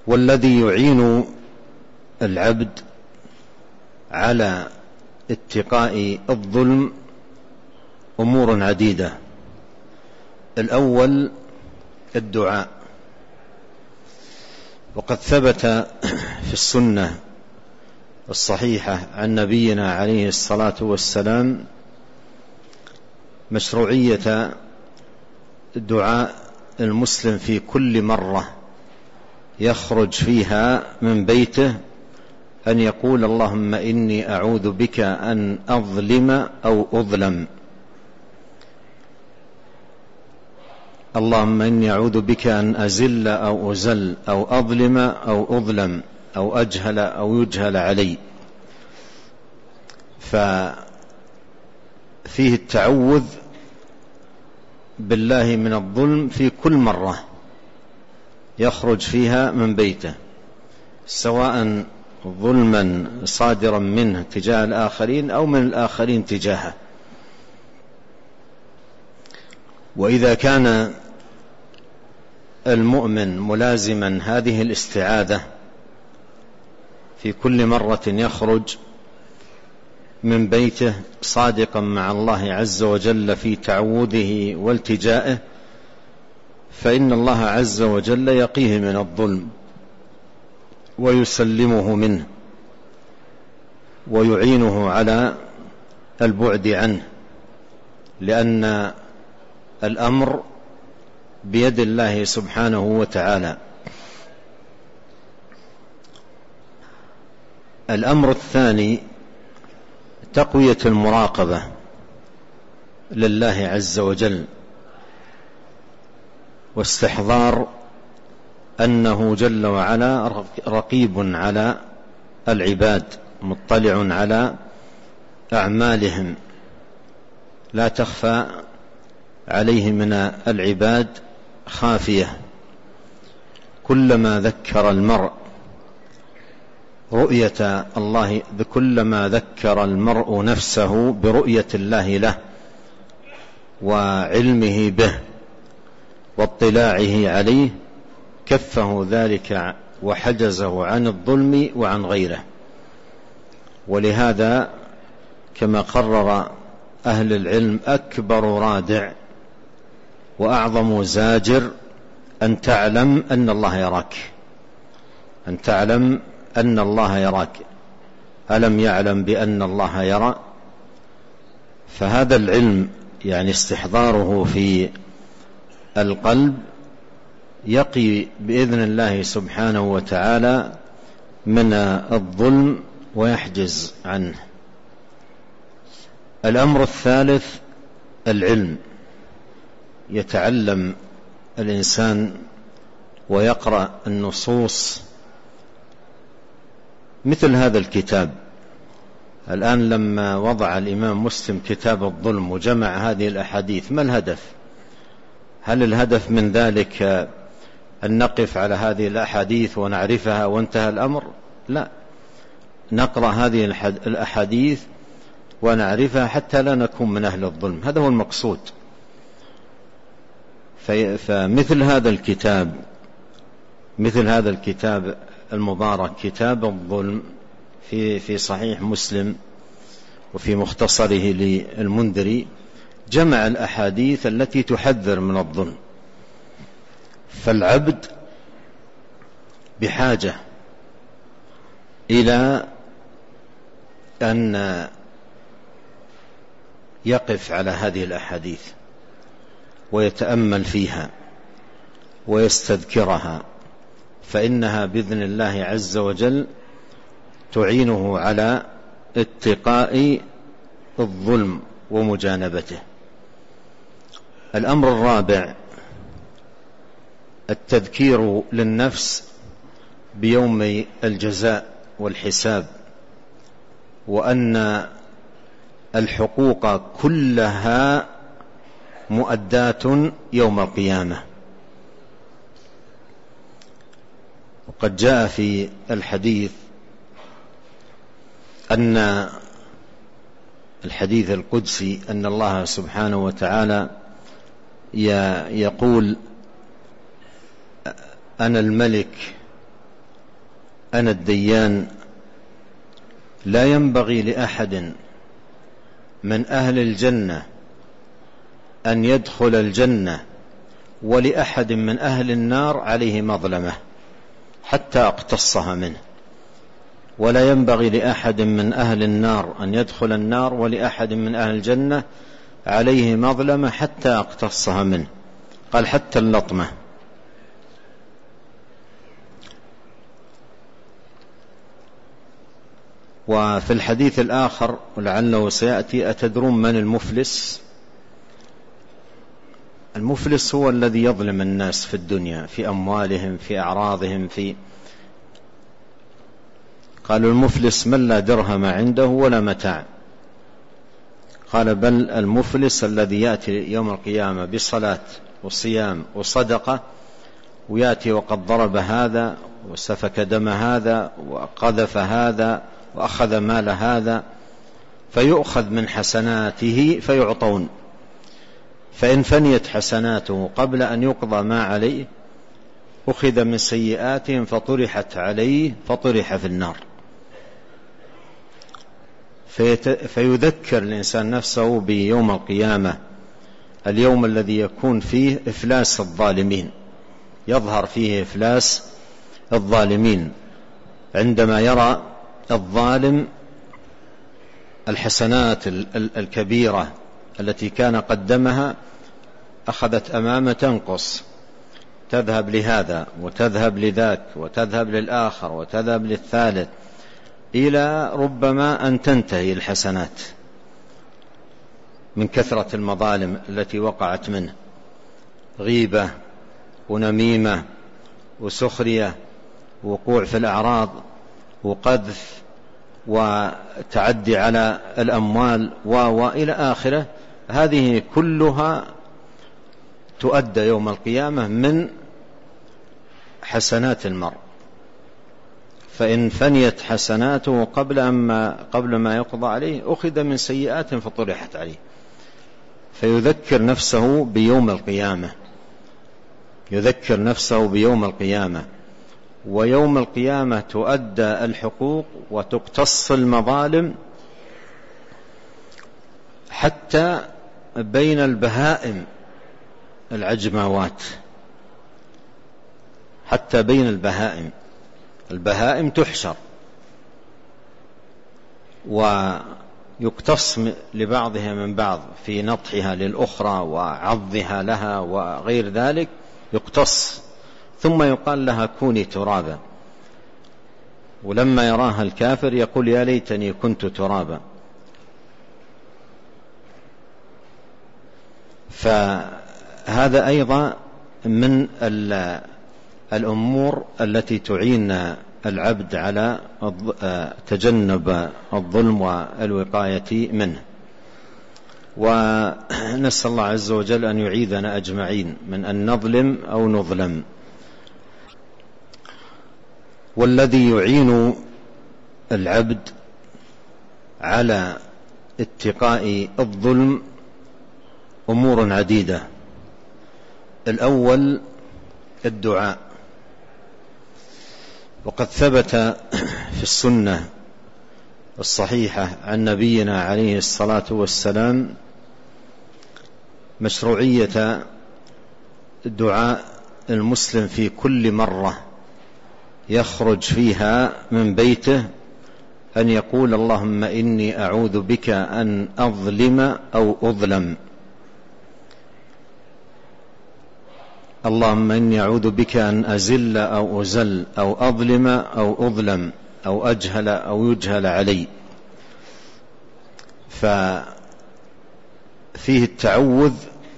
والذي يعين العبد على اتقاء الظلم أمور عديدة. الأول الدعاء، وقد ثبت في السنة الصحيحة عن نبينا عليه الصلاة والسلام مشروعية دعاء المسلم في كل مرة يخرج فيها من بيته أن يقول: اللهم إني أعوذ بك أن أظلم أو أظلم، اللهم إني أعوذ بك أن أزل أو أزل أو أظلم أو أظلم أو أجهل أو يجهل علي. ففيه التعوذ بالله من الظلم في كل مرة يخرج فيها من بيته، سواء ظلما صادرا منه تجاه الآخرين أو من الآخرين تجاهه. وإذا كان المؤمن ملازما هذه الاستعاذة في كل مرة يخرج من بيته صادقا مع الله عز وجل في تعوذه والتجائه، فإن الله عز وجل يقيه من الظلم ويسلمه منه ويعينه على البعد عنه، لأن الأمر بيد الله سبحانه وتعالى. الأمر الثاني تقوية المراقبة لله عز وجل، واستحضار أنه جل وعلا رقيب على العباد، مطلع على أعمالهم، لا تخفى عليه من العباد خافية. كلما ذكر المرء رؤية الله، كلما ذكر المرء نفسه برؤية الله له وعلمه به واطلاعه عليه، كفه ذلك وحجزه عن الظلم وعن غيره. ولهذا كما قرر أهل العلم أكبر رادع وأعظم زاجر أن تعلم أن الله يراك، أن تعلم أن الله يراك. ألم يعلم بأن الله يرى؟ فهذا العلم يعني استحضاره في القلب يقي بإذن الله سبحانه وتعالى من الظلم ويحجز عنه. الأمر الثالث العلم، يتعلم الإنسان ويقرأ النصوص مثل هذا الكتاب. الآن لما وضع الإمام مسلم كتاب الظلم وجمع هذه الأحاديث، ما الهدف؟ هل الهدف من ذلك أن نقف على هذه الأحاديث ونعرفها وانتهى الأمر؟ لا، نقرأ هذه الأحاديث ونعرفها حتى لا نكون من أهل الظلم، هذا هو المقصود. فمثل هذا الكتاب، مثل هذا الكتاب المبارك كتاب الظلم في صحيح مسلم وفي مختصره للمنذري، جمع الأحاديث التي تحذر من الظلم. فالعبد بحاجة إلى أن يقف على هذه الأحاديث ويتأمل فيها ويستذكرها، فإنها بإذن الله عز وجل تعينه على اتقاء الظلم ومجانبته. الأمر الرابع التذكير للنفس بيوم الجزاء والحساب، وأن الحقوق كلها مؤداة يوم القيامة. وقد جاء في الحديث أن الحديث القدسي أن الله سبحانه وتعالى يقول: أنا الملك أنا الديان لا ينبغي لأحد من أهل الجنة أن يدخل الجنة ولأحد من أهل النار عليه مظلمة حتى أقتصها منه، ولا ينبغي لأحد من أهل النار أن يدخل النار ولأحد من أهل الجنة عليه مظلمة حتى أقتصها منه. قال حتى اللطمة. وفي الحديث الآخر ولعله سيأتي: أتدرون من المفلس؟ المفلس هو الذي يظلم الناس في الدنيا في أموالهم في أعراضهم قالوا المفلس من لا درهم عنده ولا متاع. قال بل المفلس الذي يأتي يوم القيامة بصلاة وصيام وصدقة ويأتي وقد ضرب هذا وسفك دم هذا وقذف هذا وأخذ مال هذا، فيؤخذ من حسناته فيعطون، فإن فنيت حسناته قبل أن يقضى ما عليه أخذ من سيئاتهم فطرحت عليه فطرح في النار. فيذكر الإنسان نفسه بيوم القيامة، اليوم الذي يكون فيه إفلاس الظالمين، يظهر فيه إفلاس الظالمين، عندما يرى الظالم الحسنات الكبيرة التي كان قدمها أخذت أمامه تنقص، تذهب لهذا وتذهب لذاك وتذهب للآخر وتذهب للثالث، إلى ربما أن تنتهي الحسنات من كثرة المظالم التي وقعت منه، غيبة ونميمة وسخرية ووقوع في الأعراض وقذف وتعدي على الأموال وإلى آخره. هذه كلها تؤدى يوم القيامة من حسنات المرء، فإن فنيت حسناته قبل ما يقضى عليه أخذ من سيئات فطرحت عليه. فيذكر نفسه بيوم القيامة، يذكر نفسه بيوم القيامة. ويوم القيامة تؤدى الحقوق وتقتص المظالم حتى بين البهائم العجماوات، حتى بين البهائم تحشر ويقتص لبعضها من بعض في نطحها للأخرى وعضها لها وغير ذلك، يقتص ثم يقال لها كوني ترابا. ولما يراها الكافر يقول يا ليتني كنت ترابا. فهذا أيضا من الأمور التي تعين العبد على تجنب الظلم والوقاية منه. ونسأل الله عز وجل أن يعيذنا أجمعين من أن نظلم أو نظلم. والذي يعين العبد على اتقاء الظلم أمور عديدة. الأول الدعاء، وقد ثبت في السنة الصحيحة عن نبينا عليه الصلاة والسلام مشروعية دعاء المسلم في كل مرة يخرج فيها من بيته أن يقول اللهم إني أعوذ بك أن أظلم أو أظلم، اللهم إني أعوذ بك أن أزل أو أزل أو أظلم أو أظلم أو أجهل أو يجهل علي. ففيه التعوذ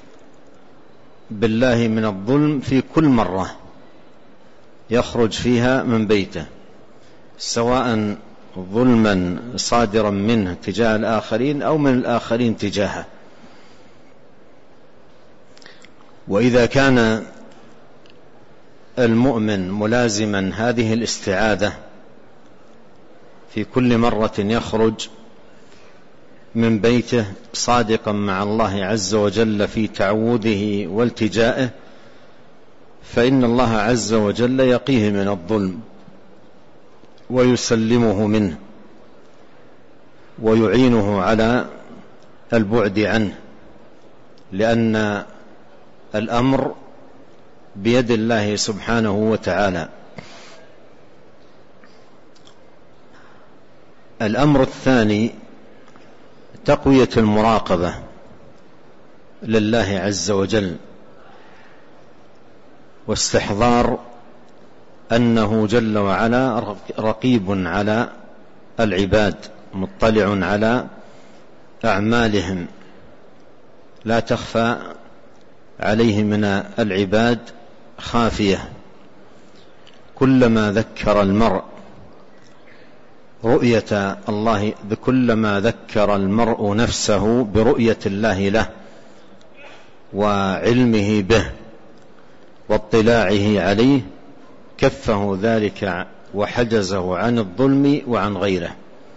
بالله من الظلم في كل مرة يخرج فيها من بيته، سواء ظلما صادرا منه تجاه الآخرين أو من الآخرين تجاهه. وإذا كان المؤمن ملازما هذه الاستعاذة في كل مرة يخرج من بيته صادقا مع الله عز وجل في تعوذه والتجائه، فإن الله عز وجل يقيه من الظلم ويسلمه منه ويعينه على البعد عنه، لأن الأمر بيد الله سبحانه وتعالى. الأمر الثاني تقوية المراقبة لله عز وجل، واستحضار أنه جل وعلا رقيب على العباد، مطلع على أعمالهم، لا تخفى عليه من العباد خافية. كلما ذكر المرء رؤية الله، كلما ذكر المرء نفسه برؤية الله له وعلمه به واطلاعه عليه، كفه ذلك وحجزه عن الظلم وعن غيره.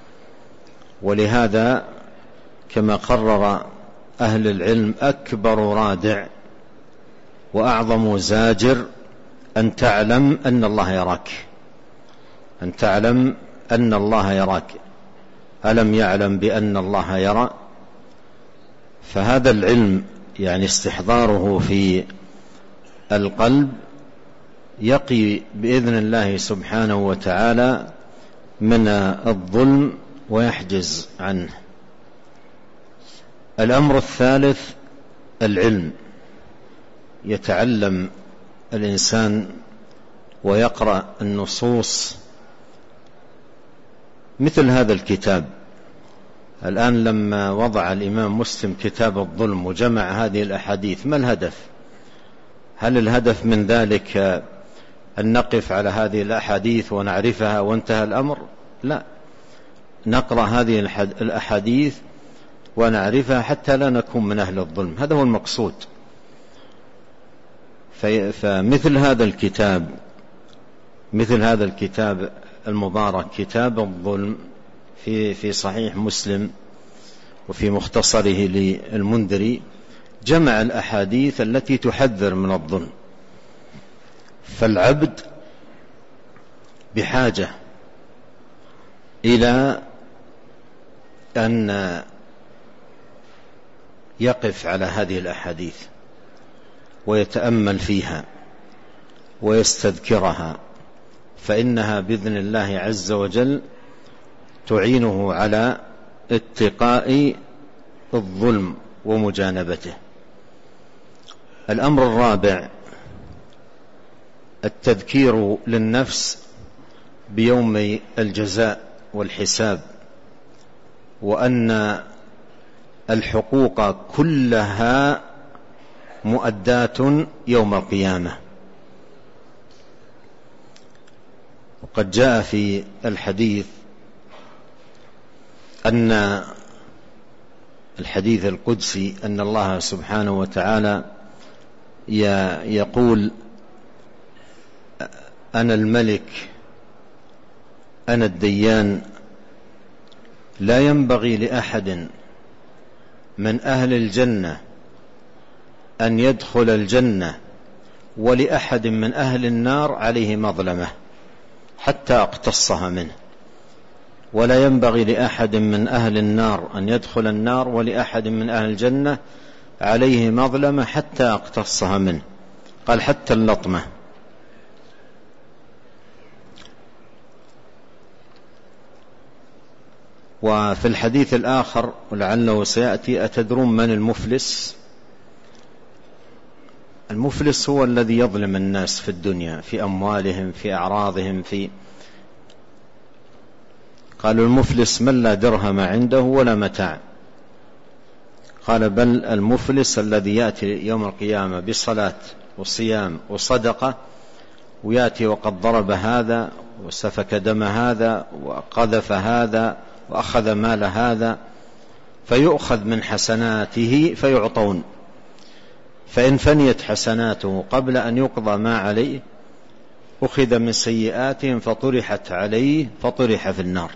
ولهذا كما قرر أهل العلم أكبر رادع وأعظم زاجر أن تعلم أن الله يراك، أن تعلم أن الله يراك. ألم يعلم بأن الله يرى؟ فهذا العلم يعني استحضاره في القلب يقي بإذن الله سبحانه وتعالى من الظلم ويحجز عنه. الأمر الثالث العلم، يتعلم الإنسان ويقرأ النصوص مثل هذا الكتاب. الآن لما وضع الإمام مسلم كتاب الظلم وجمع هذه الأحاديث، ما الهدف؟ هل الهدف من ذلك أن نقف على هذه الأحاديث ونعرفها وانتهى الأمر؟ لا، نقرأ هذه الأحاديث ونعرفها حتى لا نكون من أهل الظلم، هذا هو المقصود. فمثل هذا الكتاب، مثل هذا الكتاب المبارك كتاب الظلم في صحيح مسلم وفي مختصره للمنذري، جمع الأحاديث التي تحذر من الظلم. فالعبد بحاجة إلى أن يقف على هذه الأحاديث ويتأمل فيها ويستذكرها، فإنها بإذن الله عز وجل تعينه على اتقاء الظلم ومجانبته. الأمر الرابع التذكير للنفس بيوم الجزاء والحساب، وأن الحقوق كلها مؤداة يوم القيامة. وقد جاء في الحديث أن الحديث القدسي أن الله سبحانه وتعالى يقول: أنا الملك أنا الديان، لا ينبغي لأحد من أهل الجنة أن يدخل الجنة ولأحد من أهل النار عليه مظلمة حتى أقتصها منه، ولا ينبغي لأحد من أهل النار أن يدخل النار ولأحد من أهل الجنة عليه مظلمة حتى أقتصها منه. قال: حتى اللطمة. وفي الحديث الآخر ولعله سيأتي: أتدرون من المفلس؟ المفلس هو الذي يظلم الناس في الدنيا، في أموالهم، في أعراضهم، قالوا: المفلس من لا درهم عنده ولا متاع. قال: بل المفلس الذي يأتي يوم القيامة بصلاة وصيام وصدقة، ويأتي وقد ضرب هذا وسفك دم هذا وقذف هذا وأخذ مال هذا، فيؤخذ من حسناته فيعطون، فإن فنيت حسناته قبل أن يقضى ما عليه أخذ من سيئاتهم فطرحت عليه فطرح في النار.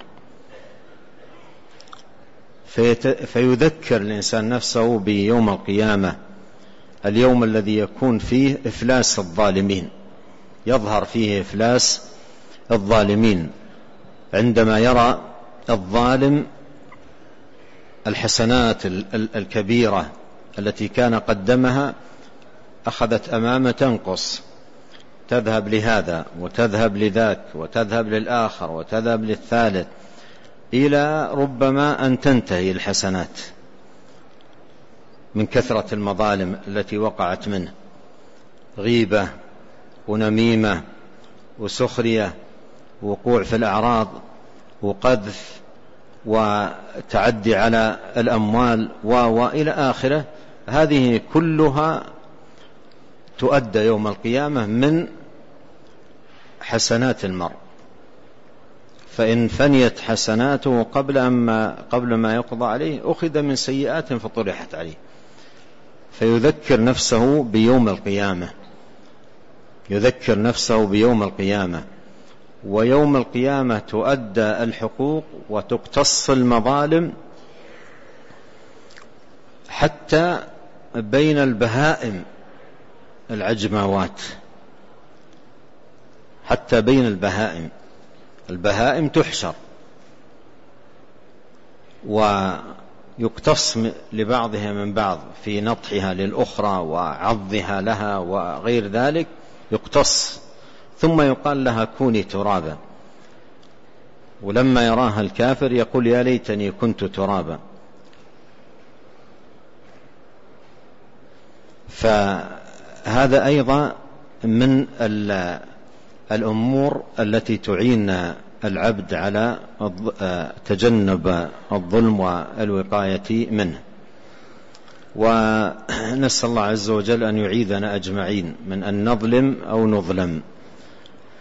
فيذكر الإنسان نفسه بيوم القيامة، اليوم الذي يكون فيه إفلاس الظالمين، يظهر فيه إفلاس الظالمين، عندما يرى الظالم الحسنات الكبيرة التي كان قدمها أخذت أمامه تنقص، تذهب لهذا وتذهب لذاك وتذهب للآخر وتذهب للثالث، إلى ربما أن تنتهي الحسنات من كثرة المظالم التي وقعت منه، غيبة ونميمة وسخرية، وقوع في الأعراض وقذف وتعدي على الأموال وإلى آخره. هذه كلها تؤدى يوم القيامة من حسنات المرء، فإن فنيت حسناته قبل ما يقضى عليه أخذ من سيئات فطرحت عليه، فيذكر نفسه بيوم القيامة، يذكر نفسه بيوم القيامة. ويوم القيامة تؤدى الحقوق وتقتص المظالم حتى بين البهائم العجماوات، حتى بين البهائم تحشر ويقتص لبعضها من بعض في نطحها للأخرى وعضها لها وغير ذلك، يقتص ثم يقال لها كوني ترابا. ولما يراها الكافر يقول يا ليتني كنت ترابا. فهذا أيضا من الأمور التي تعين العبد على تجنب الظلم والوقاية منه. ونسأل الله عز وجل أن يعيذنا أجمعين من أن نظلم أو نظلم.